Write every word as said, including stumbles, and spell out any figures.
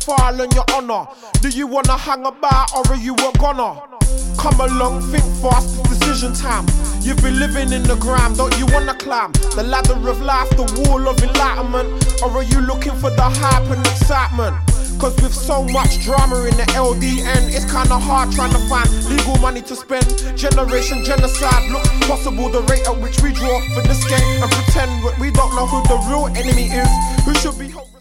file on your honor. Do you wanna hang about or are you a goner? Come along, think fast, it's decision time. You've been living in the gram, don't you wanna climb the ladder of life, the wall of enlightenment? Or are you looking for the hype and excitement? Cause with so much drama in the L D N, it's kinda hard trying to find legal money to spend. Generation genocide, look possible the rate at which we draw for this game and pretend we don't know who the real enemy is. Who should be